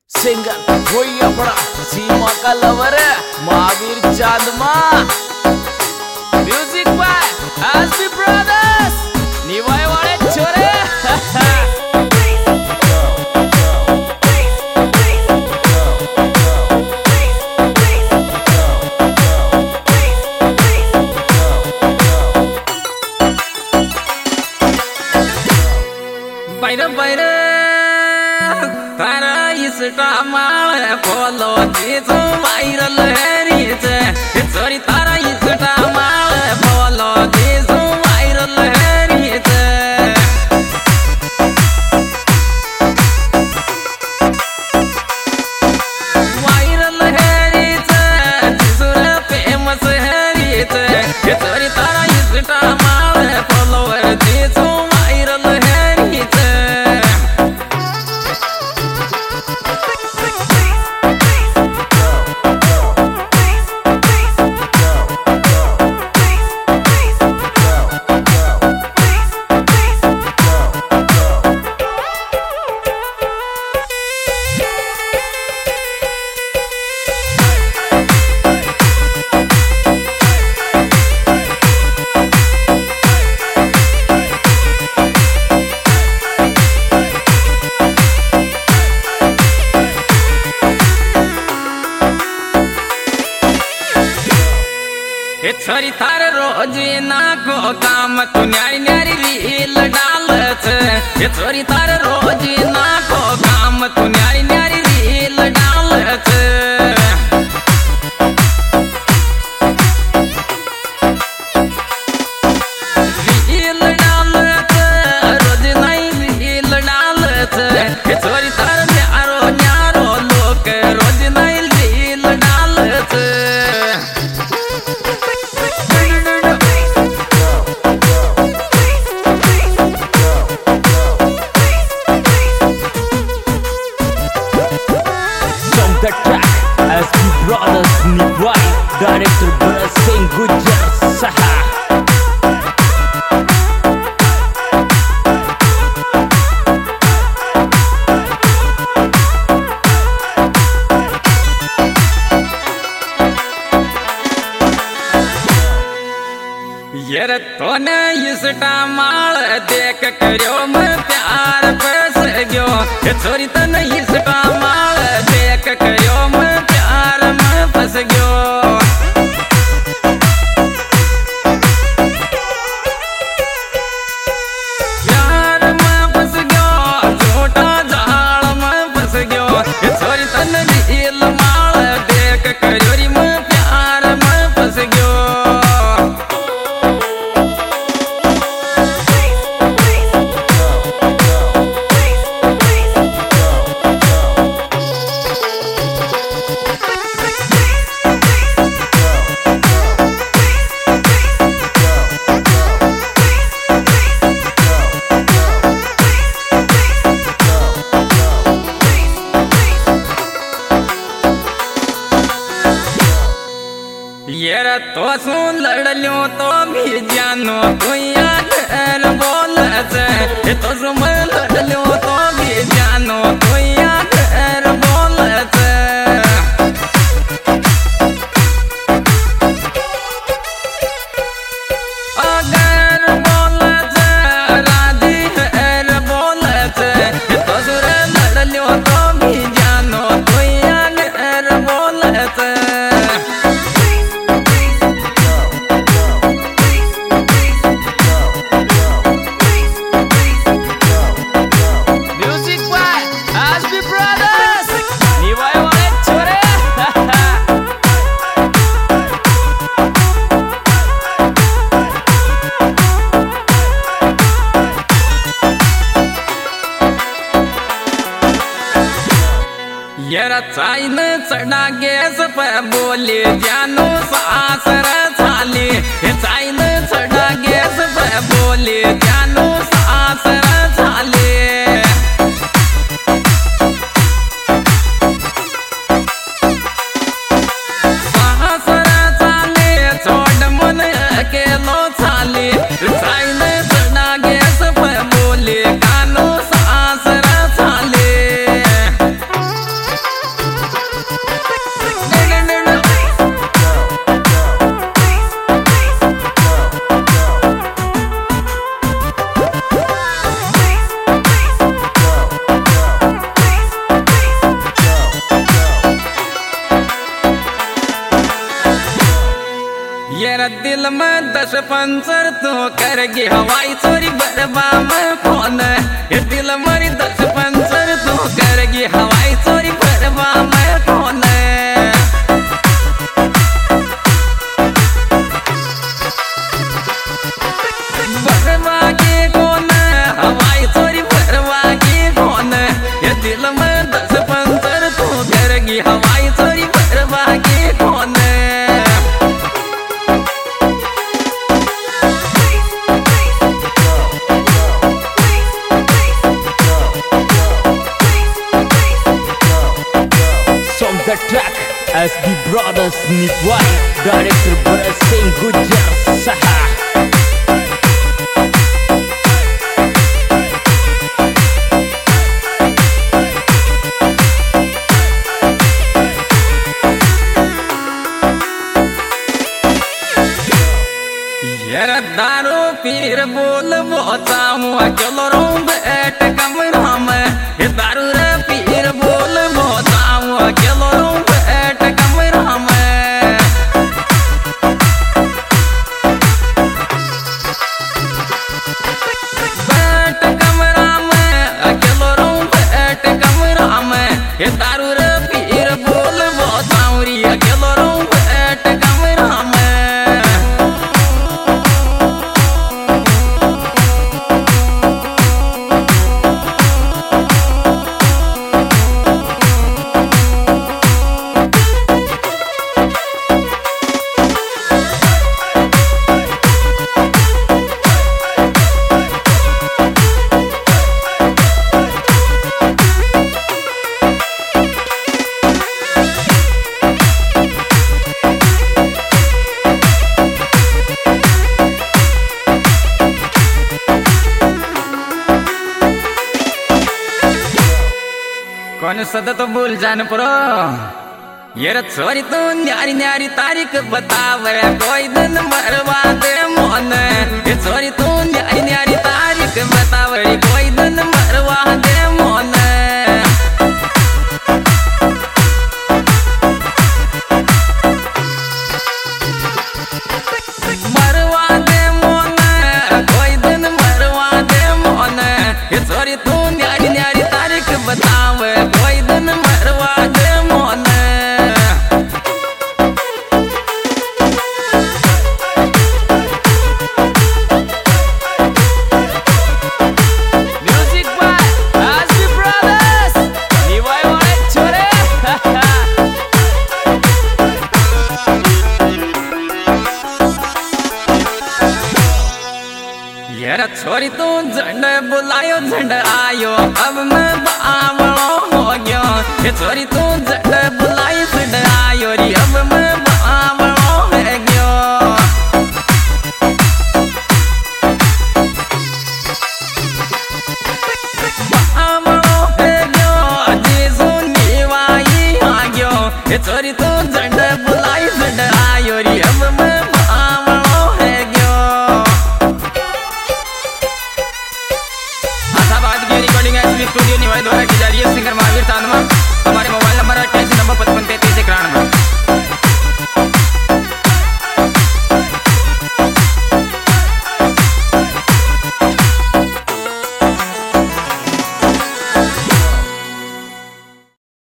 Singer कोई अपना सीमा का लवर है महावीर चांदमा। म्यूजिक बाय एसबी ब्रदर्स निवाय वाले छोरे। बैर बैर तारा इसटा माल फॉलो जीत वायरल रीच सॉरी तारा इसटा माल फॉलो जीत वायरल रीच वायरल रीच जिसुर फेमस रीच सॉरी तारा इसटा माल फॉलोवर जीत वायरल रीच। छोरी थार रोज ना को काम तू न्यारी न्यारी रील डालत छोरी थार रोज ना को काम तू न्यारी न्यारी रील डालत रील डालत रोज नहीं रील डालत छोरी थार न्यारो न्यारो लोक रोज नहीं रील डालत। The track SB Brothers Niwai Director Bharat Singh Gujjar Saha। यार तोने इसटा माल देख करो मैं प्यार फंस गयो छोरी तने इसटा माल देख करो मैं प्यार में फंस गयो। प्यार में फंस गयो छोटा जाल में फंस गयो छोरी तने रील माल देख करो री मैं प्यार में फंस गयो। यार तो सुन लड़लियो तो भी जानो तू यार बोल तो सुन लड़लियो तो भी जानो तू यार बोल अगर बोल राजी है बोल तो सुर लड़लियो तो भी जानो तू यार बोल। यार चाइन चढ़ा गैस पर बोले जानो सासर छाली चाइन चढ़ा गैस पर बोले जानो सासर छाली सासर छाली छोड़ मन अकेलो छाली चाइन चढ़ा गैस पर बोले कानो सासर छाली। मेरा दिल में 10 पंचर तू करगी हवाई चोरी बरबा में फोन ये दिल मेरी 10 पंचर तू करगी हवाई चोरी बरबा में फोन बरबा के कौन हवाई चोरी बरबा के कौन ये दिल में 10 पंचर तू करगी हवाई चोरी बरबा के कौन The track SB Brothers Nipwai, director Bharat Singh Gujjar Saha. यार दारू पीर बोल बोता हूँ अकेलो रहूं बैठ कमरा में ये दारू रे पीर बोल बोता हूँ अकेलो रहूं बैठ कमरा में बैठ कमरा में अकेलो रहूं बैठ कमरा में ये दारू रे पीर बोल बोता हूँ री अकेलो रहूं बैठ कमरा में कौन सदा तो भूल जान पड़ो ये छोरी तू न्यारी न्यारी तारीख बताव रे कोई दिन मरवा दे मोन ये छोरी तू न्यारी न्यारी तारीख बताव रे कोई दिन मरवा दे मोन मरवा दे मोन कोई दिन मरवा दे मोन ये छोरी तू न्यारी न्यारी तारीख बताव कोई दिन मरवा दे मोन Music by SB Brothers Nipwai वाले छोरे यार छोरी तू झंड बुलायो झंड आयो अब मैं बावड़ो हो गयो ये छोरी तू झंड बुलाई झंड आयो री अब मैं बावड़ो हो गयो बावड़ो हो गयो जी सुनी वाई आ गयो ये छोरी तू झंड